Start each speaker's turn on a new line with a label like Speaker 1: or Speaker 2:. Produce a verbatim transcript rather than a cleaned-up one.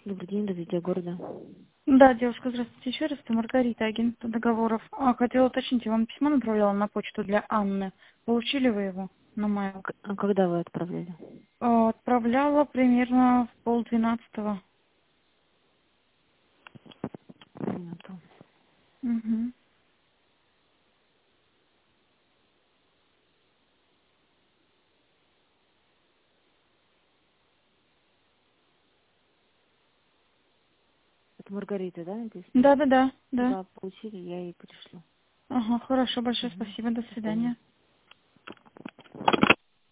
Speaker 1: Добрый день, развитие города.
Speaker 2: Да, девушка, здравствуйте еще раз. Это Маргарита, агент по договоров. А, хотела уточнить, я вам письмо направляла на почту для Анны. Получили вы его на mail?
Speaker 1: К- А когда вы отправляли?
Speaker 2: А, Отправляла примерно в полдвенадцатого.
Speaker 1: Минуту.
Speaker 2: Угу.
Speaker 1: Это Маргарита, да, написано?
Speaker 2: Да, да, да, да.
Speaker 1: Да, получили, я ей пришлю.
Speaker 2: Ага, хорошо, большое
Speaker 1: Угу.
Speaker 2: спасибо, до
Speaker 1: До свидания.
Speaker 2: свидания.